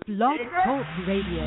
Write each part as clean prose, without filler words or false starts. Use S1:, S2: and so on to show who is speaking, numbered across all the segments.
S1: Blog Talk Radio.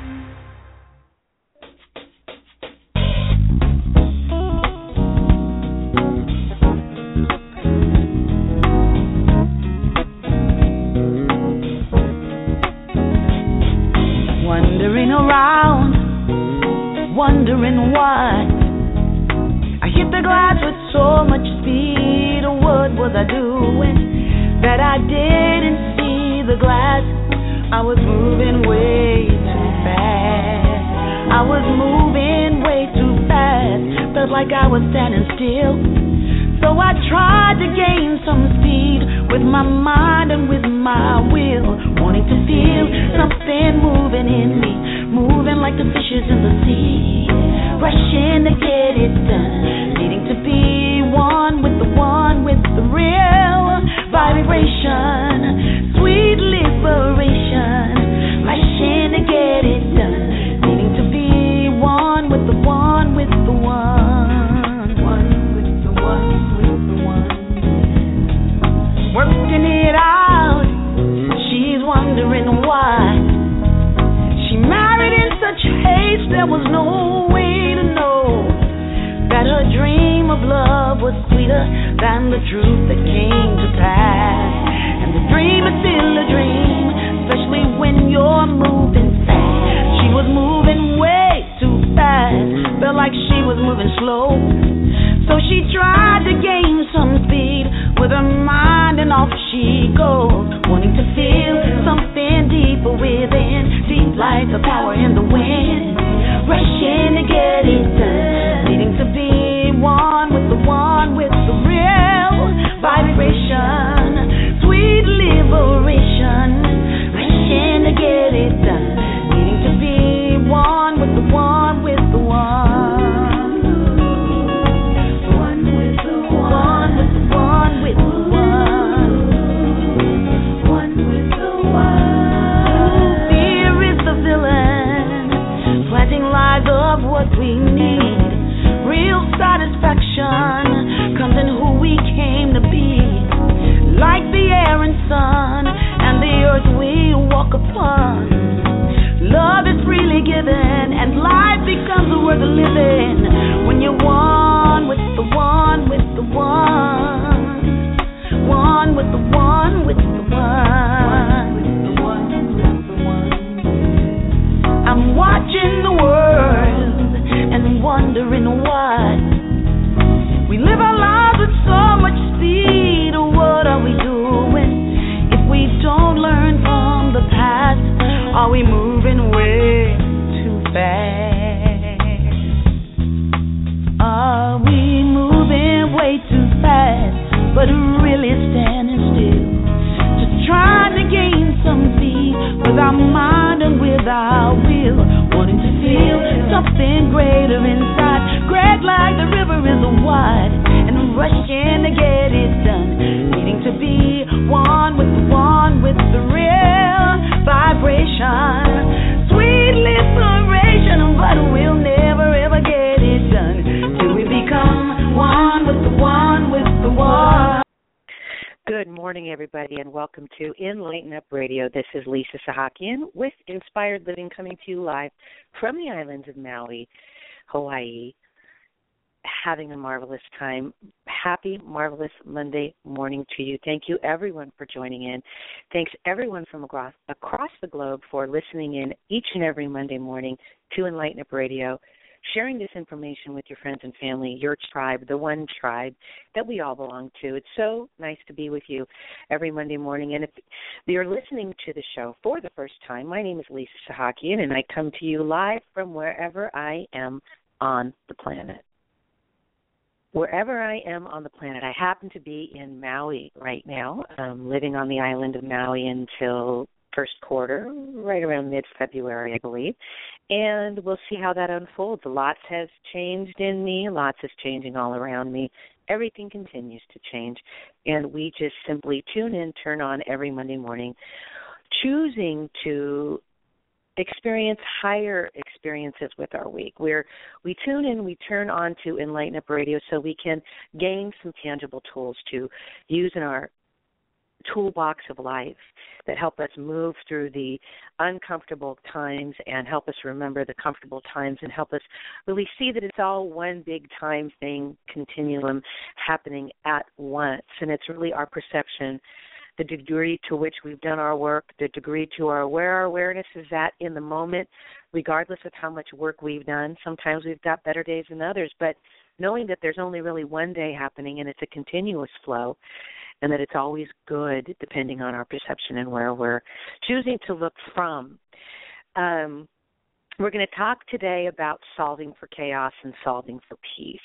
S2: Wondering why I hit the glass with so much speed. Or what was I doing that I didn't see the glass? I was moving way too fast. I was moving way too fast. Felt like I was standing still. So I tried to gain some speed with my mind and with my will, wanting to feel something moving in me, moving like the fishes in the sea, rushing to get it done, needing to be one with the real vibration, sweet liberation, rushing to get it done, needing to be one with the one with the one. Working it out, she's wondering why. She married in such haste, there was no way to know that her dream of love was sweeter than the truth that came to pass. And the dream is still a dream, especially when you're moving fast. She was moving way too fast, felt like she was moving slow. So she tried to gain some speed with her mind, and off she goes, wanting to feel something deeper within, deep like the power in the wind, rushing to get it done, needing to be one with the real vibration, sweet liberation, rushing to get it done, needing to be one with the one with the one. Of what we need, real satisfaction comes in who we came to be, like the air and sun and the earth we walk upon. Love is freely given and life becomes worth living when you're one with the one with the one, one with the one with the one. I'm watching the world and wondering why we live our lives with so much speed. What are we doing if we don't learn from the past? Are we moving way too fast? Are we moving way too fast, but really standing still, just trying to gain some speed with our mind and with our will, wanting to feel something greater inside, great like the river is wide, and rushing to get it done, needing to be one with the real vibration, sweet liberation, but we'll never ever get it done till we become one with the one with the one.
S3: Good morning, everybody, and welcome to Enlighten Up Radio. This is Lisa Sahakian with Inspired Living, coming to you live from the islands of Maui, Hawaii. Having a marvelous time. Happy, marvelous Monday morning to you. Thank you, everyone, for joining in. Thanks, everyone from across the globe for listening in each and every Monday morning to Enlighten Up Radio, sharing this information with your friends and family, your tribe, the one tribe that we all belong to. It's so nice to be with you every Monday morning. And if you're listening to the show for the first time, my name is Lisa Sahakian, and I come to you live from wherever I am on the planet. Wherever I am on the planet, I happen to be in Maui right now, living on the island of Maui until first quarter, right around mid-February, I believe. And we'll see how that unfolds. Lots has changed in me. Lots is changing all around me. Everything continues to change. And we just simply tune in, turn on every Monday morning, choosing to experience higher experiences with our week. We tune in, we turn on to Enlighten Up Radio so we can gain some tangible tools to use in our toolbox of life that help us move through the uncomfortable times and help us remember the comfortable times and help us really see that it's all one big time thing, continuum happening at once. And it's really our perception, the degree to which we've done our work, the degree to where our awareness is at in the moment, regardless of how much work we've done. Sometimes we've got better days than others, but knowing that there's only really one day happening and it's a continuous flow, and that it's always good depending on our perception and where we're choosing to look from. We're going to talk today about solving for chaos and solving for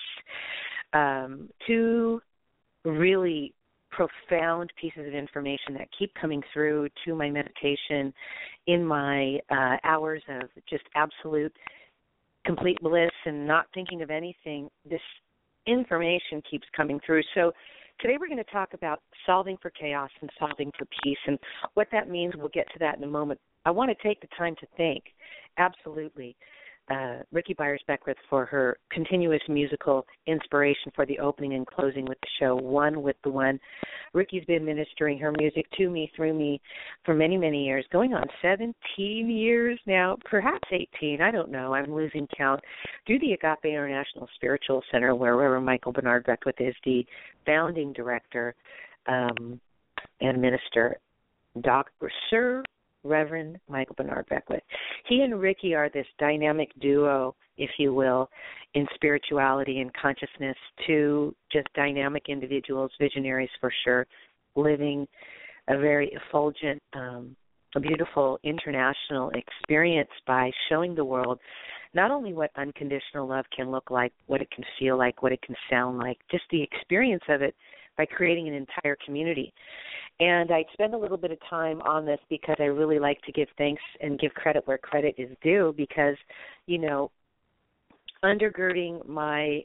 S3: peace. Two really profound pieces of information that keep coming through to my meditation in my hours of just absolute complete bliss and not thinking of anything. This information keeps coming through. So today we're going to talk about solving for chaos and solving for peace, and what that means. We'll get to that in a moment. I want to take the time to thank, absolutely, Ricki Byers-Beckwith for her continuous musical inspiration for the opening and closing with the show, One with the One. Ricki's been ministering her music to me, through me, for many, many years, going on 17 years now, perhaps 18, I don't know, I'm losing count, through the Agape International Spiritual Center, where Reverend Michael Bernard Beckwith is the founding director and minister, Sir Reverend Michael Bernard Beckwith. He and Ricki are this dynamic duo, if you will, in spirituality and consciousness, two just dynamic individuals, visionaries for sure, living a very effulgent, a beautiful international experience by showing the world not only what unconditional love can look like, what it can feel like, what it can sound like, just the experience of it by creating an entire community. And I spend a little bit of time on this because I really like to give thanks and give credit where credit is due, because, you know, undergirding my,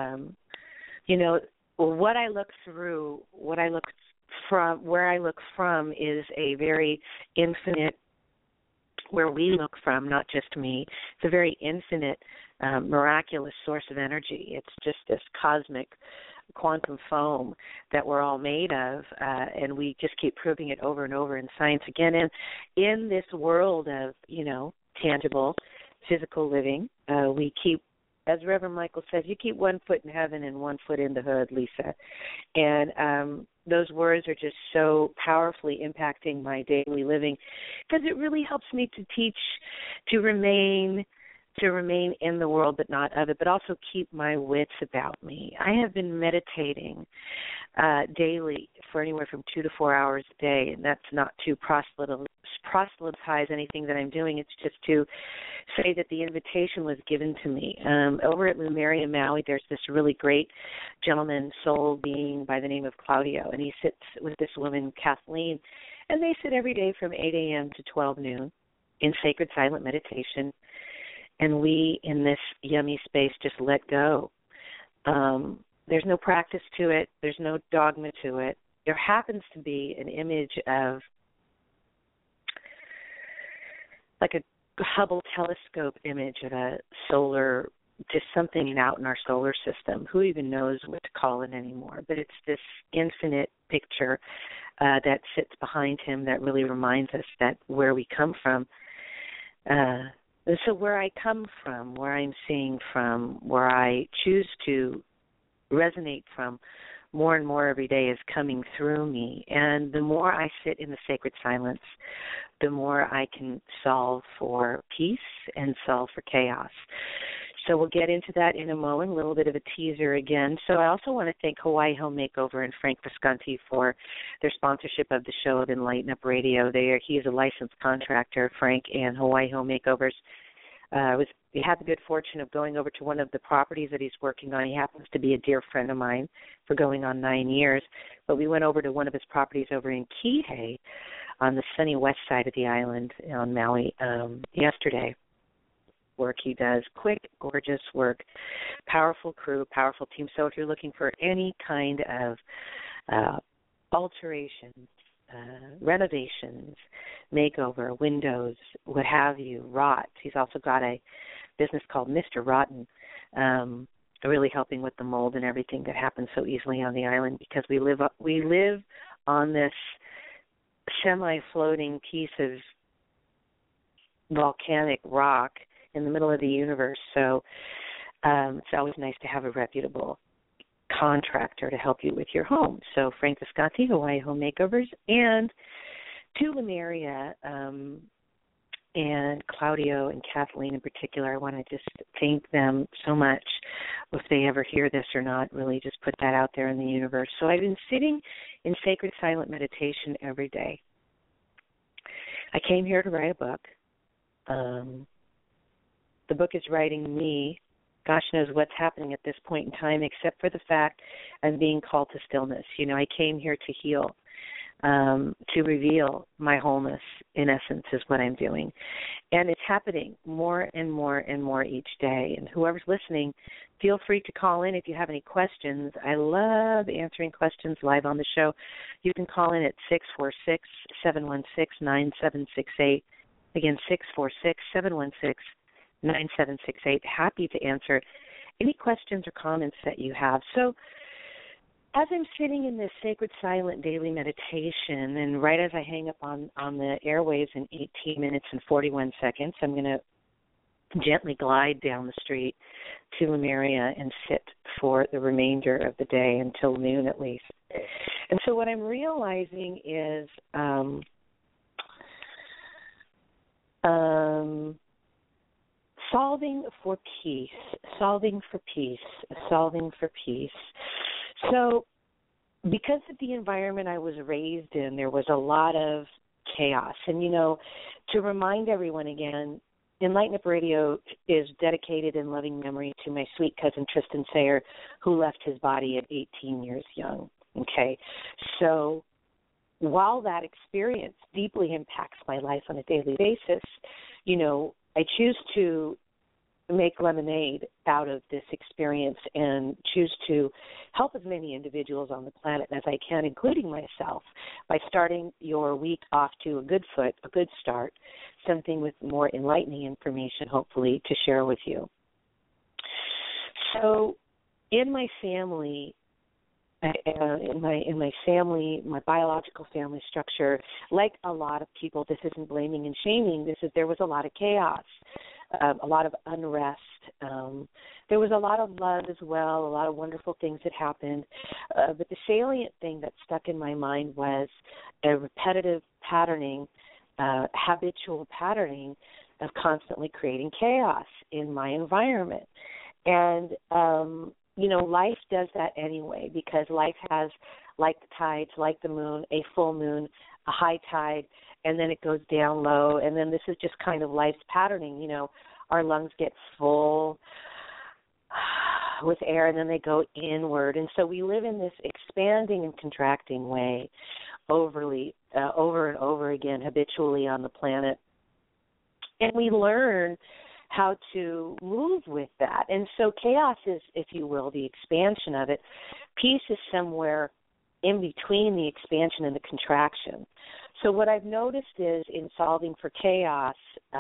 S3: what I look through, where I look from is a very infinite, where we look from, not just me, it's a very infinite, miraculous source of energy. It's just this cosmic quantum foam that we're all made of, and we just keep proving it over and over in science again. And in this world of, tangible, physical living, we keep, as Reverend Michael says, you keep one foot in heaven and one foot in the hood, Lisa. And those words are just so powerfully impacting my daily living, because it really helps me to teach, to remain in the world but not of it, but also keep my wits about me. I have been meditating daily for anywhere from 2 to 4 hours a day, and that's not to proselytize anything that I'm doing. It's just to say that the invitation was given to me. Over at Lumeria, Maui, there's this really great gentleman, soul being by the name of Claudio, and he sits with this woman, Kathleen, and they sit every day from 8 a.m. to 12 noon in sacred silent meditation. And we, in this yummy space, just let go. There's no practice to it. There's no dogma to it. There happens to be an image of, like a Hubble telescope image of a solar, just something out in our solar system. Who even knows what to call it anymore? But it's this infinite picture that sits behind him that really reminds us that where we come from, so where I come from, where I'm seeing from, where I choose to resonate from, more and more every day is coming through me. And the more I sit in the sacred silence, the more I can solve for peace and solve for chaos. So we'll get into that in a moment, a little bit of a teaser again. So I also want to thank Hawaii Home Makeover and Frank Visconti for their sponsorship of the show of Enlighten Up Radio. He is a licensed contractor, Frank, and Hawaii Home Makeovers. We had the good fortune of going over to one of the properties that he's working on. He happens to be a dear friend of mine for going on 9 years. But we went over to one of his properties over in Kihei on the sunny west side of the island on Maui yesterday. Work he does, quick, gorgeous work, powerful crew, powerful team. So if you're looking for any kind of alterations, renovations, makeover, windows, what have you, rot. He's also got a business called Mr. Rotten, really helping with the mold and everything that happens so easily on the island, because we live on this semi-floating piece of volcanic rock in the middle of the universe. So it's always nice to have a reputable contractor to help you with your home. So Frank Visconti, Hawaii Home Makeovers, and to Lemuria, and Claudio and Kathleen in particular, I want to just thank them so much. If they ever hear this or not, really just put that out there in the universe. So I've been sitting in sacred silent meditation every day. I came here to write a book. The book is writing me. Gosh knows what's happening at this point in time, except for the fact I'm being called to stillness. You know, I came here to heal. To reveal my wholeness, in essence, is what I'm doing. And it's happening more and more and more each day. And whoever's listening, feel free to call in if you have any questions. I love answering questions live on the show. You can call in at 646-716-9768. Again, 646-716-9768. Happy to answer any questions or comments that you have. So, as I'm sitting in this sacred silent daily meditation, and right as I hang up on the airwaves in 18 minutes and 41 seconds, I'm going to gently glide down the street to Lemuria and sit for the remainder of the day until noon at least. And so what I'm realizing is solving for peace. So because of the environment I was raised in, there was a lot of chaos. And, you know, to remind everyone again, Enlighten Up Radio is dedicated in loving memory to my sweet cousin Tristan Sayer, who left his body at 18 years young. Okay, so while that experience deeply impacts my life on a daily basis, you know, I choose to make lemonade out of this experience and choose to help as many individuals on the planet as I can, including myself, by starting your week off to a good foot, a good start, something with more enlightening information, hopefully, to share with you. So in my family, my biological family structure, like a lot of people, this isn't blaming and shaming. There was a lot of chaos, a lot of unrest. There was a lot of love as well, a lot of wonderful things that happened. But the salient thing that stuck in my mind was a repetitive patterning, habitual patterning of constantly creating chaos in my environment. And you know, life does that anyway, because life has, like the tides, like the moon, a full moon, a high tide, and then it goes down low, and then this is just kind of life's patterning. You know, our lungs get full with air, and then they go inward, and so we live in this expanding and contracting way over and over again, habitually on the planet, and we learn how to move with that. And so chaos is, if you will, the expansion of it. Peace is somewhere in between the expansion and the contraction. So what I've noticed is in solving for chaos,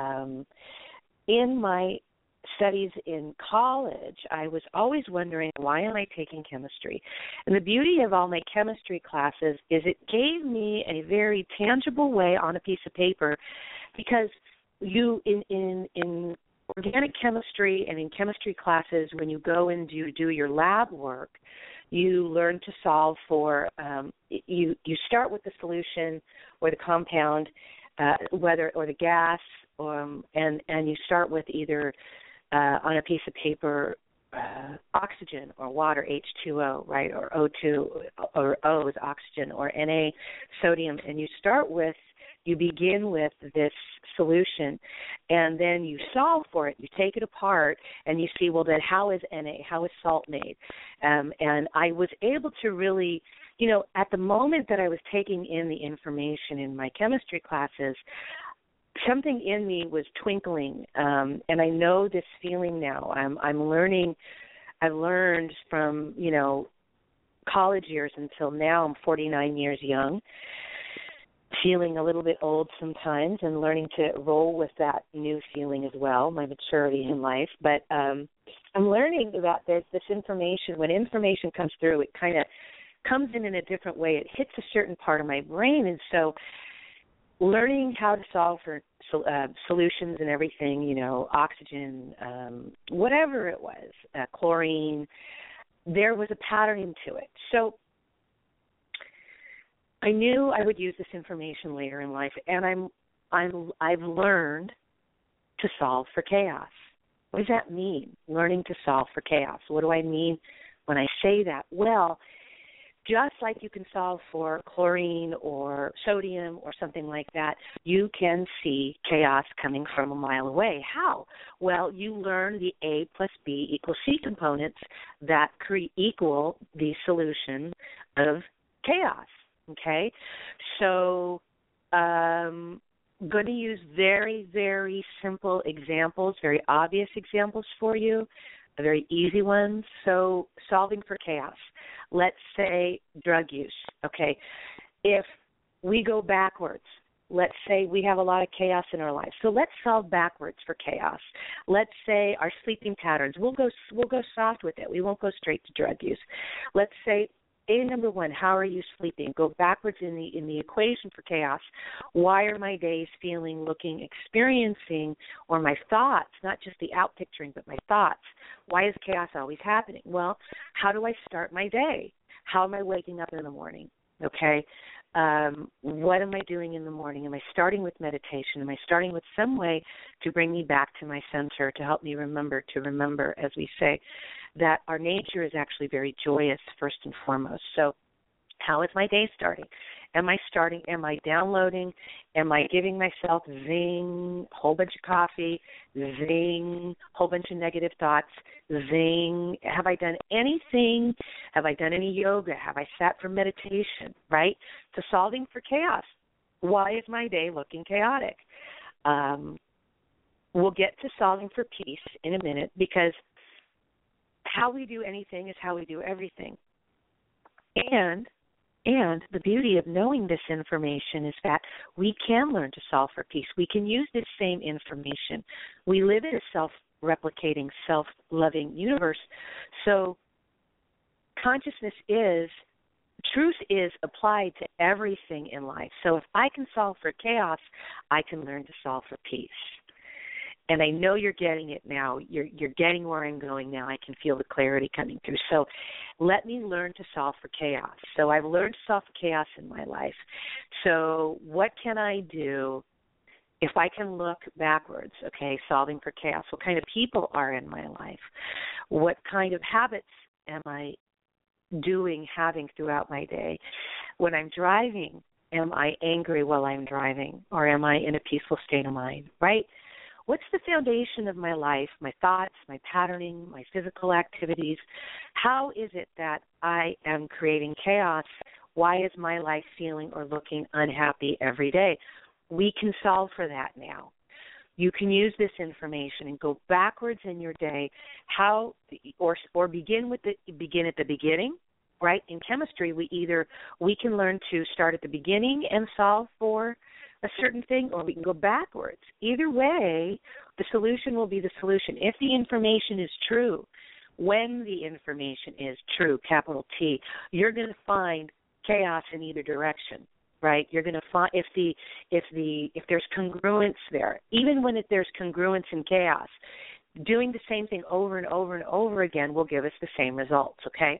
S3: in my studies in college, I was always wondering, why am I taking chemistry? And the beauty of all my chemistry classes is it gave me a very tangible way on a piece of paper, because you in organic chemistry and in chemistry classes, when you go and do your lab work, you learn to solve for, you start with the solution or the compound, whether or the gas, and you start with either on a piece of paper oxygen or water, H2O, right, or O2, or O is oxygen, or Na, sodium, and you begin with this solution, and then you solve for it. You take it apart, and you see, well, then how is Na, how is salt made? And I was able to really, you know, at the moment that I was taking in the information in my chemistry classes, something in me was twinkling, and I know this feeling now. I'm learning. I've learned from, you know, college years until now. I'm 49 years young, feeling a little bit old sometimes, and learning to roll with that new feeling as well, my maturity in life. But I'm learning that there's this information. When information comes through, it kind of comes in a different way. It hits a certain part of my brain, and so learning how to solve for solutions and everything, oxygen, whatever it was, chlorine, there was a pattern to it. So I knew I would use this information later in life, and I've learned to solve for chaos. What does that mean, learning to solve for chaos? What do I mean when I say that? Well, just like you can solve for chlorine or sodium or something like that, you can see chaos coming from a mile away. How? Well, you learn the A plus B equals C components that equal the solution of chaos, okay? So going to use very, very simple examples, very obvious examples for you, very easy ones. So solving for chaos. Let's say drug use, okay? If we go backwards, let's say we have a lot of chaos in our lives. So let's solve backwards for chaos. Let's say our sleeping patterns. We'll go soft with it. We won't go straight to drug use. Let's say A, number one, how are you sleeping? Go backwards in the equation for chaos. Why are my days feeling, looking, experiencing, or my thoughts, not just the out picturing, but my thoughts? Why is chaos always happening? Well, how do I start my day? How am I waking up in the morning? Okay? What am I doing in the morning? Am I starting with meditation? Am I starting with some way to bring me back to my center, to help me remember, as we say, that our nature is actually very joyous first and foremost. So how is my day starting? Am I downloading? Am I giving myself zing, whole bunch of coffee, zing, whole bunch of negative thoughts, zing? Have I done anything? Have I done any yoga? Have I sat for meditation, right? To solving for chaos. Why is my day looking chaotic? We'll get to solving for peace in a minute, because how we do anything is how we do everything. And the beauty of knowing this information is that we can learn to solve for peace. We can use this same information. We live in a self-replicating, self-loving universe. So truth is applied to everything in life. So if I can solve for chaos, I can learn to solve for peace. And I know you're getting it now. You're getting where I'm going now. I can feel the clarity coming through. So let me learn to solve for chaos. So I've learned to solve for chaos in my life. So what can I do if I can look backwards, okay, solving for chaos? What kind of people are in my life? What kind of habits am I having throughout my day? When I'm driving, am I angry while I'm driving, or am I in a peaceful state of mind, right? What's the foundation of my life, my thoughts, my patterning, my physical activities? How is it that I am creating chaos? Why is my life feeling or looking unhappy every day? We can solve for that now. You can use this information and go backwards in your day, or begin at the beginning, right? In chemistry, we can learn to start at the beginning and solve for a certain thing, or we can go backwards. Either way, the solution will be the solution. If the information is true, when the information is true, capital T, you're going to find chaos in either direction, right? You're going to find if there's congruence there, even when there's congruence in chaos, doing the same thing over and over and over again will give us the same results, okay?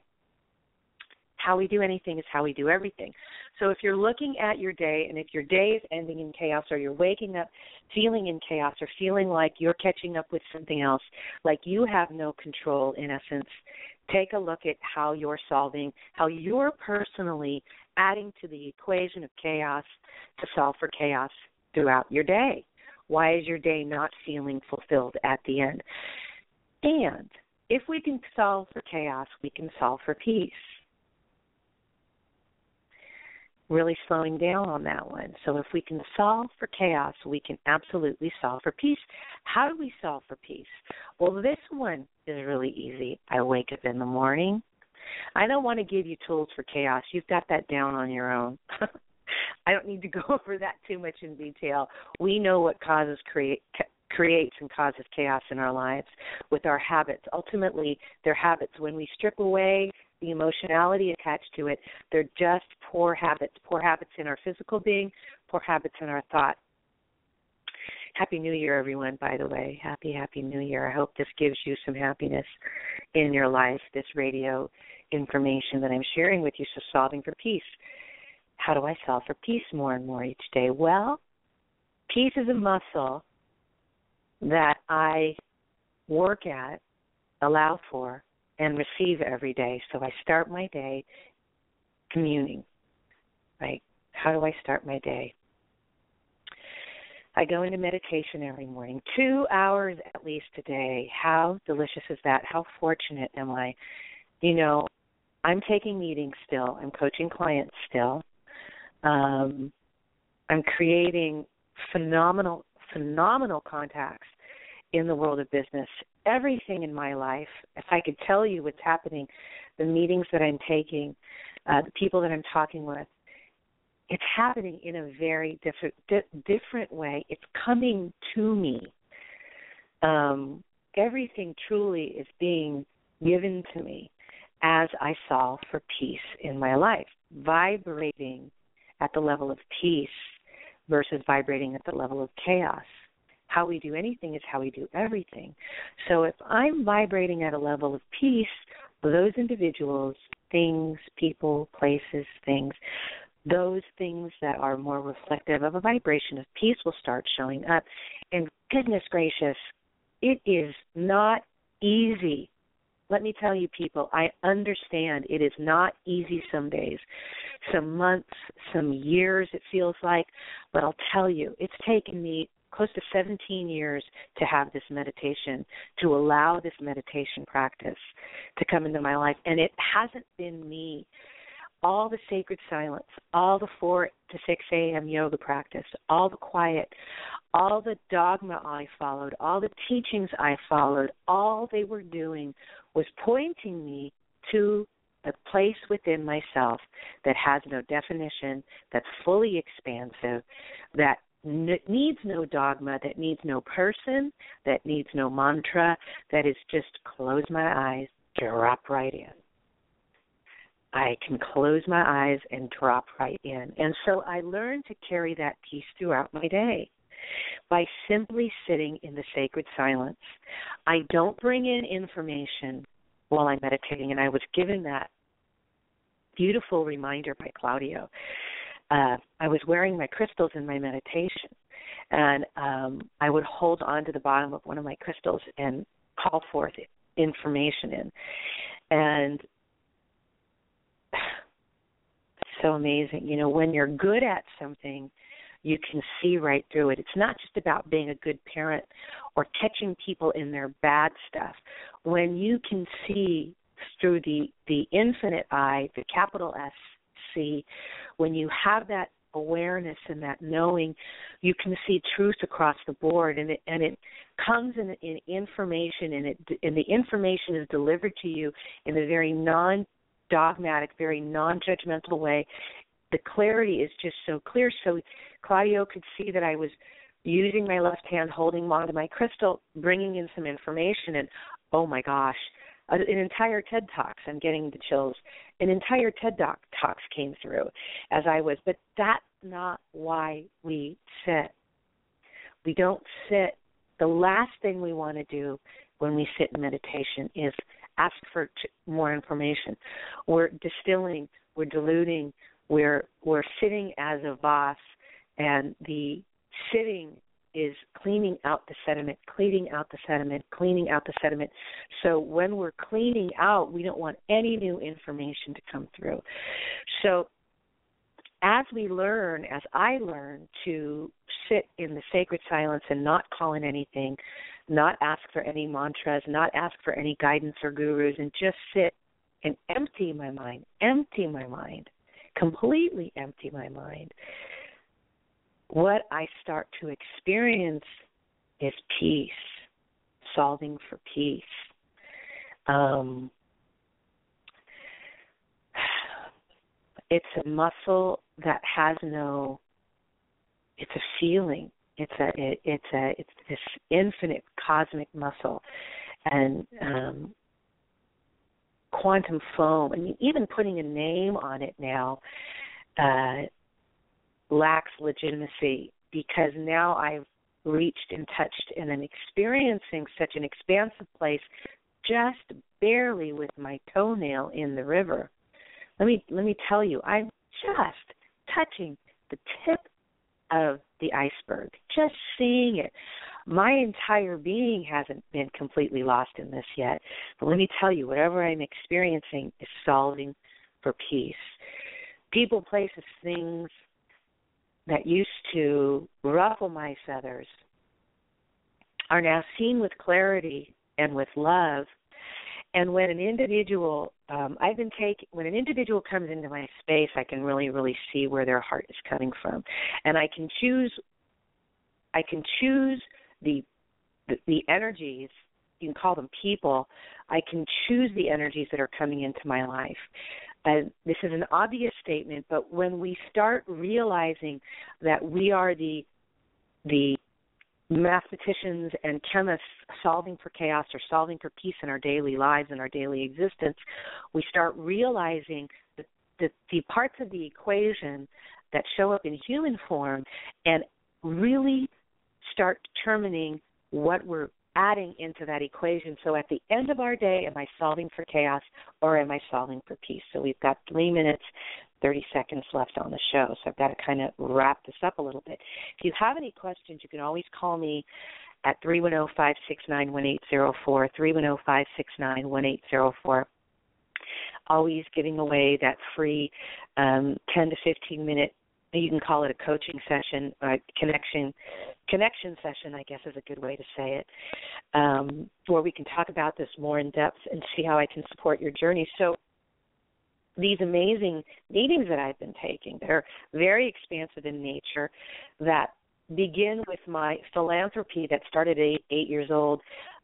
S3: How we do anything is how we do everything. So if you're looking at your day, and if your day is ending in chaos, or you're waking up feeling in chaos, or feeling like you're catching up with something else, like you have no control in essence, take a look at how you're solving, how you're personally adding to the equation of chaos to solve for chaos throughout your day. Why is your day not feeling fulfilled at the end? And if we can solve for chaos, we can solve for peace. Really slowing down on that one. So if we can solve for chaos, we can absolutely solve for peace. How do we solve for peace? Well, this one is really easy. I wake up in the morning. I don't want to give you tools for chaos. You've got that down on your own. I don't need to go over that too much in detail. We know what creates and causes chaos in our lives with our habits. Ultimately, they're habits. When we strip away the emotionality attached to it. They're just poor habits in our physical being, poor habits in our thought. Happy New Year, everyone, by the way. Happy New Year. I hope this gives you some happiness in your life, this radio information that I'm sharing with you. So solving for peace. How do I solve for peace more and more each day? Well, peace is a muscle that I work at, allow for, and receive every day. So I start my day communing, right? How do I start my day? I go into meditation every morning, 2 hours at least a day. How delicious is that? How fortunate am I? You know, I'm taking meetings still. I'm coaching clients still. I'm creating phenomenal contacts in the world of business. Everything in my life, if I could tell you what's happening, the meetings that I'm taking, the people that I'm talking with, it's happening in a very different way. It's coming to me. Everything truly is being given to me as I solve for peace in my life, vibrating at the level of peace versus vibrating at the level of chaos. How we do anything is how we do everything. So if I'm vibrating at a level of peace, those individuals, things, people, places, things, those things that are more reflective of a vibration of peace will start showing up. And goodness gracious, it is not easy. Let me tell you, people, I understand it is not easy some days, some months, some years it feels like, but I'll tell you, it's taken me close to 17 years to have this meditation, to allow this meditation practice to come into my life, and it hasn't been me. All the sacred silence, all the 4 to 6 a.m. yoga practice, all the quiet, all the dogma I followed, all the teachings I followed, all they were doing was pointing me to a place within myself that has no definition, that's fully expansive, that needs no dogma, that needs no person, that needs no mantra, that is just close my eyes, drop right in. I can close my eyes and drop right in. And so I learned to carry that peace throughout my day by simply sitting in the sacred silence. I don't bring in information while I'm meditating, and I was given that beautiful reminder by Claudio. I was wearing my crystals in my meditation, and I would hold on to the bottom of one of my crystals and call forth information in. And so amazing. You know, when you're good at something, you can see right through it. It's not just about being a good parent or catching people in their bad stuff. When you can see through the infinite eye, the capital SC, when you have that awareness and that knowing, you can see truth across the board, and it comes in information, and the information is delivered to you in a very non-dogmatic, very non-judgmental way. The clarity is just so clear. So Claudio could see that I was using my left hand, holding on to my crystal, bringing in some information, and oh my gosh, an entire TED Talks, I'm getting the chills, an entire TED Talks came through as I was, but that's not why we sit. We don't sit. The last thing we want to do when we sit in meditation is ask for more information. We're distilling, we're diluting, we're sitting as a vase, and the sitting is cleaning out the sediment, cleaning out the sediment, cleaning out the sediment. So when we're cleaning out, we don't want any new information to come through. So as we learn, as I learn to sit in the sacred silence and not call in anything, not ask for any mantras, not ask for any guidance or gurus, and just sit and empty my mind, completely empty my mind, what I start to experience is peace, solving for peace. It's a muscle that has no, it's a feeling. It's this infinite cosmic muscle. And quantum foam. I mean, even putting a name on it now lacks legitimacy, because now I've reached and touched and I'm experiencing such an expansive place just barely with my toenail in the river. Let me tell you, I'm just touching the tip of the iceberg, just seeing it. My entire being hasn't been completely lost in this yet, but let me tell you, whatever I'm experiencing is solving for peace. People, places, things that used to ruffle my feathers are now seen with clarity and with love. And when an individual, when an individual comes into my space, I can really, really see where their heart is coming from, and I can choose the energies. You can call them people. I can choose the energies that are coming into my life. This is an obvious statement, but when we start realizing that we are the mathematicians and chemists solving for chaos or solving for peace in our daily lives and our daily existence, we start realizing that the parts of the equation that show up in human form and really start determining what we're adding into that equation. So at the end of our day, am I solving for chaos or am I solving for peace? So we've got 3 minutes, 30 seconds left on the show, so I've got to kind of wrap this up a little bit. If you have any questions, you can always call me at 310-569-1804, 310-569-1804. Always giving away that free 10 to 15 minute, you can call it a coaching session, connection session, I guess is a good way to say it, where we can talk about this more in depth and see how I can support your journey. So these amazing meetings that I've been taking, they're very expansive in nature, that begin with my philanthropy that started at 8 years old,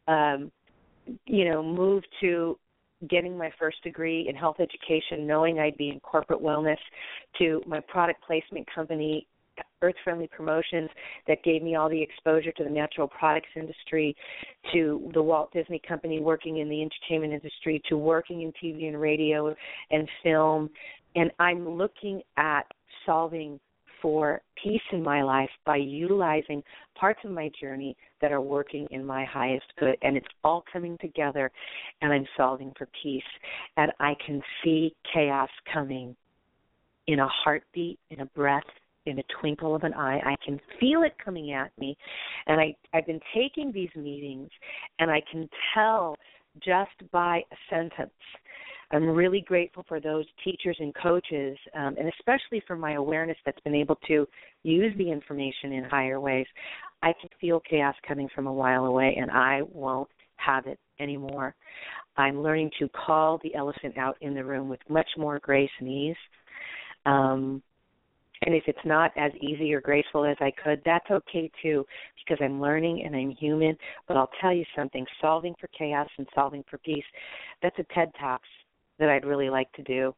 S3: moved to getting my first degree in health education, knowing I'd be in corporate wellness, to my product placement company, Earth Friendly Promotions, that gave me all the exposure to the natural products industry, to the Walt Disney Company, working in the entertainment industry, to working in TV and radio and film. And I'm looking at solving for peace in my life by utilizing parts of my journey that are working in my highest good. And it's all coming together, and I'm solving for peace. And I can see chaos coming in a heartbeat, in a breath, in a twinkle of an eye. I can feel it coming at me. And I've been taking these meetings, and I can tell just by a sentence. I'm really grateful for those teachers and coaches, and especially for my awareness that's been able to use the information in higher ways. I can feel chaos coming from a while away, and I won't have it anymore. I'm learning to call the elephant out in the room with much more grace and ease. And if it's not as easy or graceful as I could, that's okay too, because I'm learning and I'm human. But I'll tell you something, solving for chaos and solving for peace, that's a TED Talks that I'd really like to do.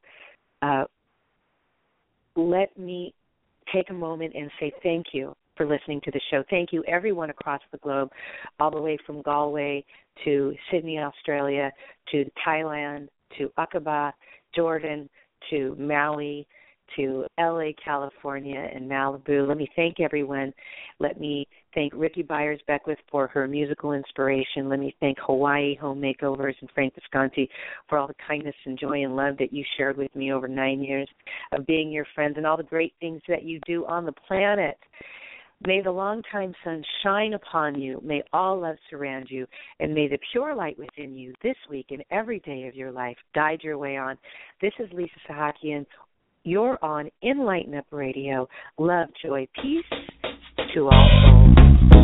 S3: Let me take a moment and say thank you for listening to the show. Thank you, everyone across the globe, all the way from Galway to Sydney, Australia, to Thailand, to Aqaba, Jordan, to Maui, to LA, California, and Malibu. Let me thank everyone. Let me thank Ricky Byers-Beckwith for her musical inspiration. Let me thank Hawaii Home Makeovers and Frank Visconti for all the kindness and joy and love that you shared with me over 9 years of being your friends, and all the great things that you do on the planet. May the long-time sun shine upon you. May all love surround you. And may the pure light within you this week and every day of your life guide your way on. This is Lisa Sahakian. You're on Enlighten Up Radio. Love, joy, peace to all souls.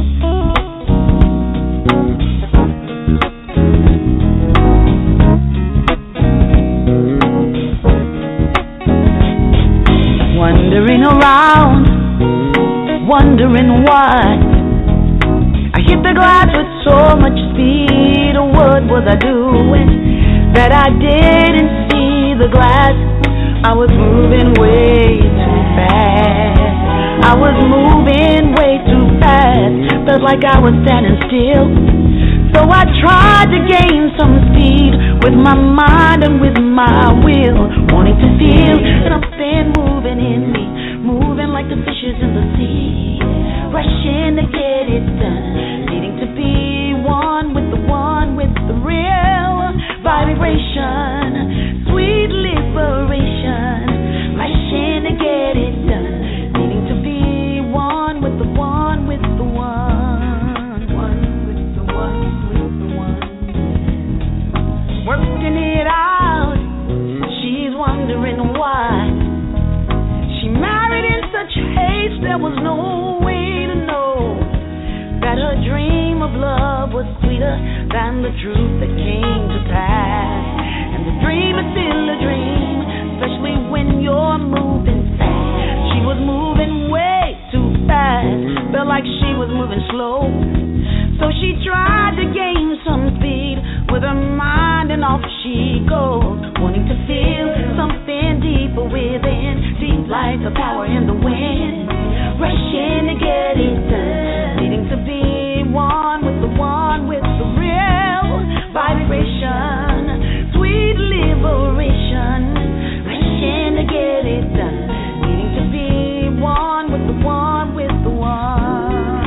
S2: Wandering around, wondering why I hit the glass with so much speed. What was I doing that I didn't see the glass? I was moving way too fast. I was moving way too fast. Felt like I was standing still. So I tried to gain some speed with my mind and with my will, wanting to feel something moving in me, moving like the fishes in the sea, rushing to get it done, needing to be one with the real vibration, sweet liberation, rushing to get it done, needing to be one with the one with the one, one with the one with the one, working it out. She's wondering why she married in such haste. There was no way to know that her dream of love was sweeter than the truth that came to pass. And the dream is still a dream, especially when you're moving fast. She was moving way too fast, felt like she was moving slow. So she tried to gain some speed with her mind, and off she goes, wanting to feel something deeper within, deep like the power in the wind, rushing to get it done, needing to be one with the real vibration, sweet liberation, rushing to get it done, needing to be one with the one with the one.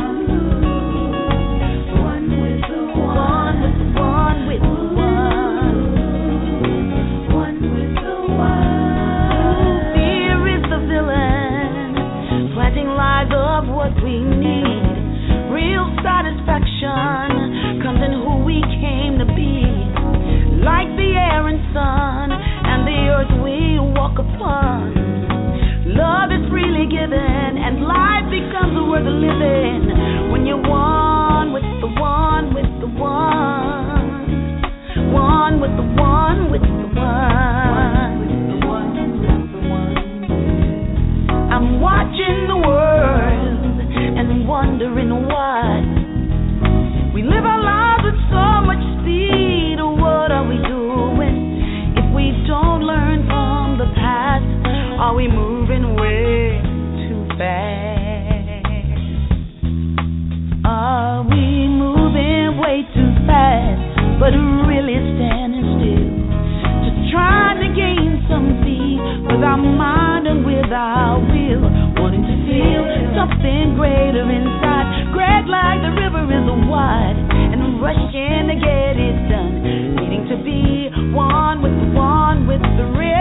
S2: Of what we need, real satisfaction comes in who we came to be, like the air and sun and the earth we walk upon. Love is freely given and life becomes worth living when you're one with the one with the one, one with the one with the one, I'm watching the world and wondering why we live our lives with so much speed. What are we doing if we don't learn from the past? Are we moving way too fast? Are we moving way too fast, but really standing still, just trying to gain some speed with our mind and with our will, wanting to feel something greater inside, great like the river is wide, and rushing to get it done, needing to be one with the real